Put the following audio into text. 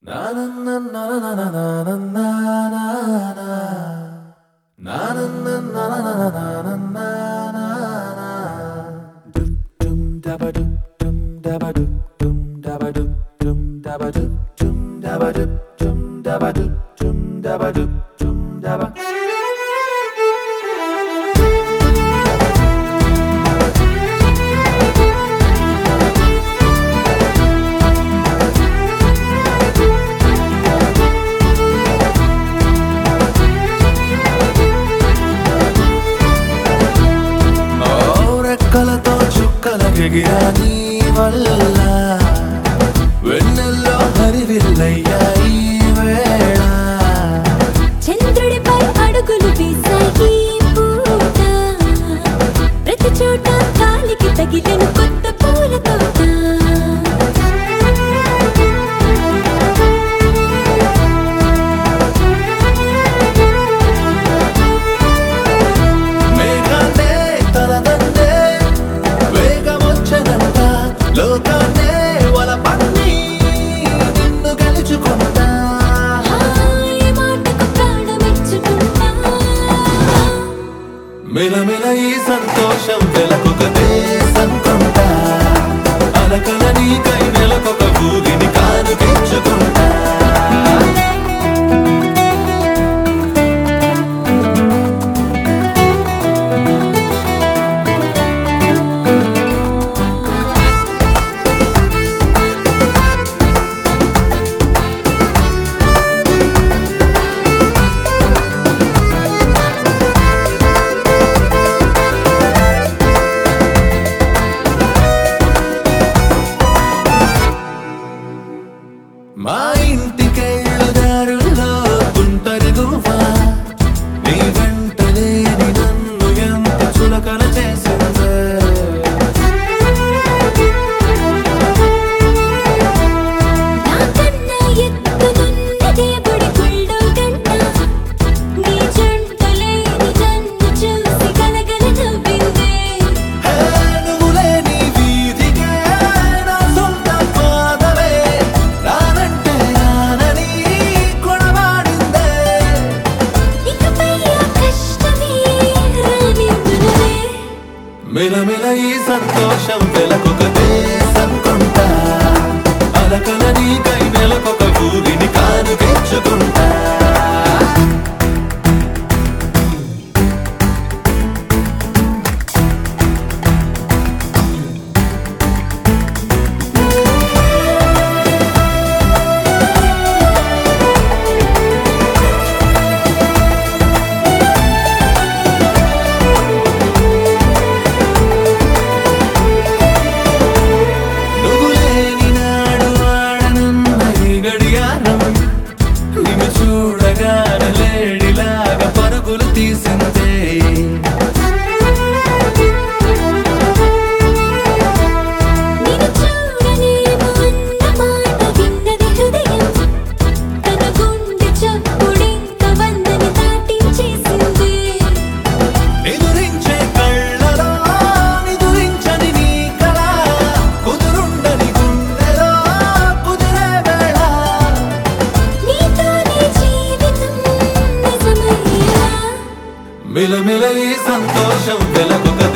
రెక్కలతో చుక్కలకెగిరా నీ వల్ల వెన్నెల్లో హరివిల్లయ్యాయి వేళ చంద్రుడిపై అడుగులు వేసాయి పూట ప్రతి చోట కాలికి తగిలిన కొత్త పూల తోట మేఘాన్నే తలదండే వేగమొచ్చనంట లోకాన్నే వలపన్ని నిన్ను గెలుచుకుంటా ఈ మాటకు ప్రాణమిచ్చుకుంటా మిలమిల ఈ సంతోషం వెలకొక దేశంకుంటా అలకల నీకై నెలకొక ఊరిని కానుకించుకుంటా మా ఇంటికెళ్ళు దారుల్లో గుంటరి గువ్వా నీ వెంట లేని నన్ను ఎంత చులకన చేసిందే నాకన్నా ఎత్తునున్నదే గుడి గుళ్ళో గంట నీ జంట లేని నన్ను చూసి గలగల నవ్విందే హే నువ్వు లేని వీధికే నా సొంత పాదవే రానంటే రానని కొడవాడిందే ఇకపై ఆ కష్టమే రానివ్వనులే మిలమిల ఈ సంతోషం వెలకొక దేశంకుంటా అలకల నీకై నెలకొక ఊరిని కానుకించుకుంటా నువ్వు లేని నాడు ఆడనున్న ఈ గడియారం నిన్ను చూడగానే లేడిలాగా పరుగులు తీసిందే నిన్ను చూడలేము అన్న మాట విన్నది హృదయం తన గుండె చప్పుడింక వందని దాటించేసింది ఎదురించే కళ్ళలో నిదురించని నీ కళ కుదురుండని గుండెలో కుదిరే వేళ నీతోనే జీవితం నిజమయ్యేలా మిలమిల ఈ సంతోషం వెలకొక